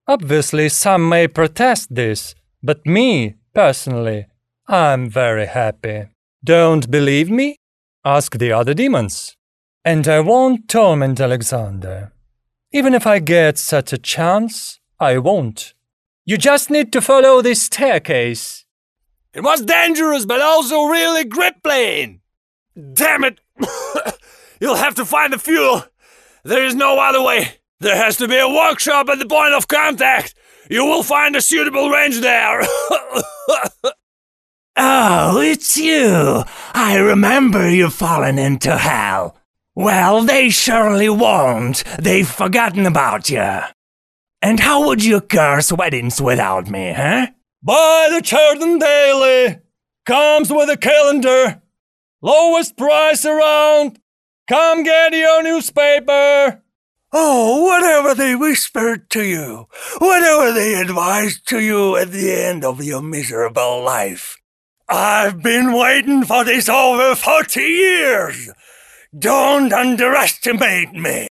Obviously, some may protest this, but me, personally, I'm very happy. Don't believe me? Ask the other demons. And I won't torment Alexander. Even if I get such a chance, I won't. You just need to follow this staircase. It was dangerous, but also really crippling. Damn it! You'll have to find the fuel. There is no other way. There has to be a workshop at the point of contact. You will find a suitable range there. Oh, it's you. I remember you fallen into hell. Well, they surely won't. They've forgotten about you. And how would you curse weddings without me, huh? Buy the Cheriton Daily. Comes with a calendar. Lowest price around. Come get your newspaper. Oh, whatever they whispered to you, whatever they advised to you at the end of your miserable life. I've been waiting for this over 40 years. Don't underestimate me.